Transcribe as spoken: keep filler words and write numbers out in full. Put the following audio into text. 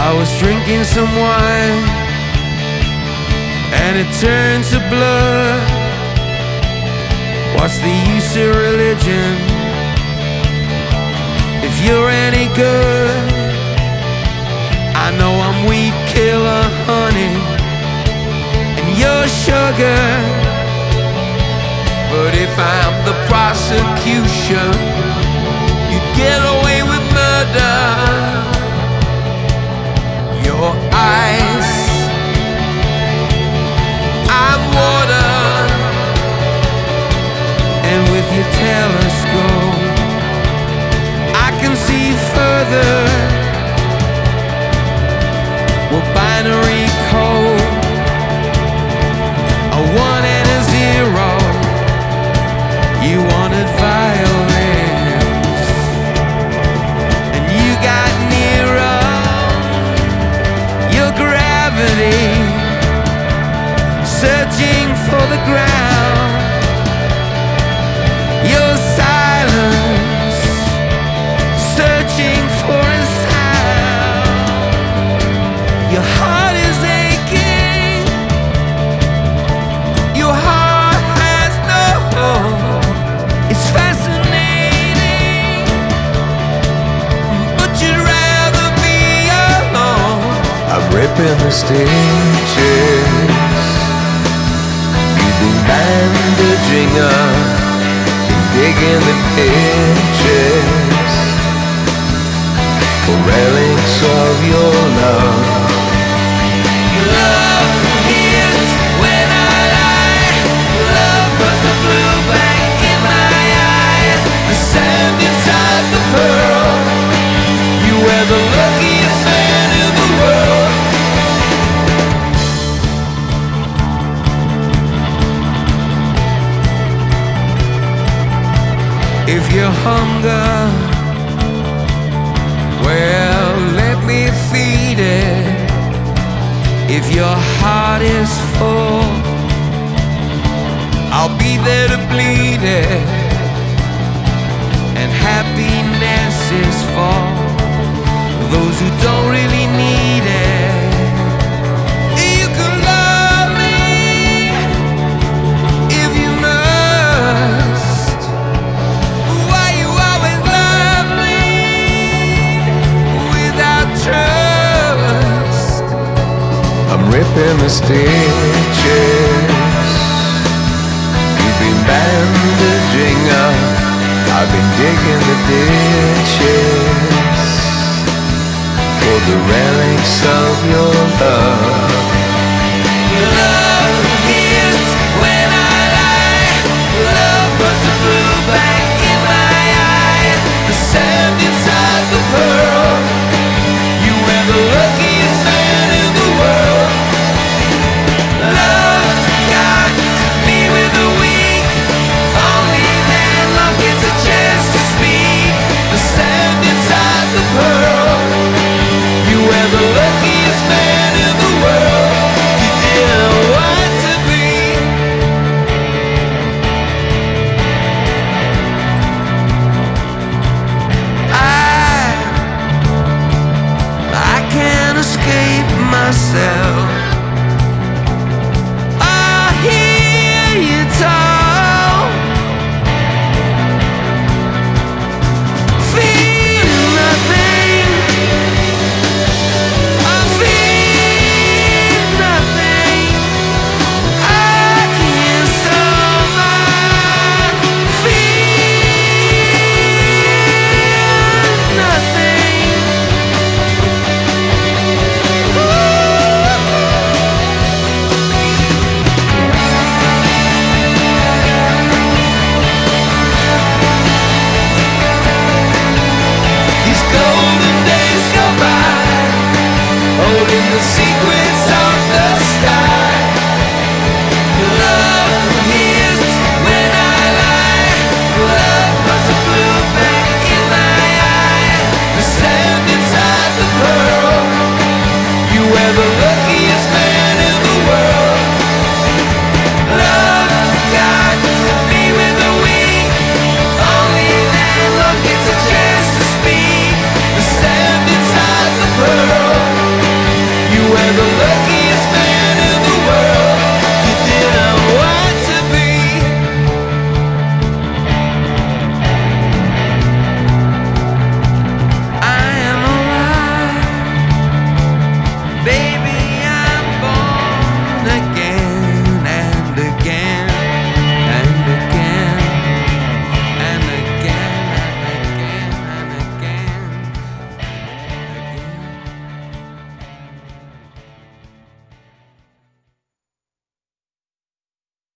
I was drinking some wine and it turned to blood. What's the use of religion if you're any good? I know I'm weed killer honey and you're sugar, but if I'm the prosecution, you'd get away with murder. Your ice, I'm water, and with your telescope I can see further. We're binary code, a one and a zero. You wanted violence, and you got nearer. Your gravity, searching for the ground. Your silence, searching for a sound. Your heart is aching. Your heart has no hope. It's fascinating, but you'd rather be alone. I'm ripping the stitches, you've been bandaging up, been digging the ditches for relics of your love. Love hears when I lie. Love puts the blue back in my eye. The sand inside the pearl. You wear the luckiest man in the world. If you're hunger, well, let me feed it. If your heart is full, I'll be there to bleed it. And happiness is for those who don't really need it. You can love me if you must. Why you always love me without trust? I'm ripping the stitches, you've been bandaging up, I've been digging the ditches for the relics of your love.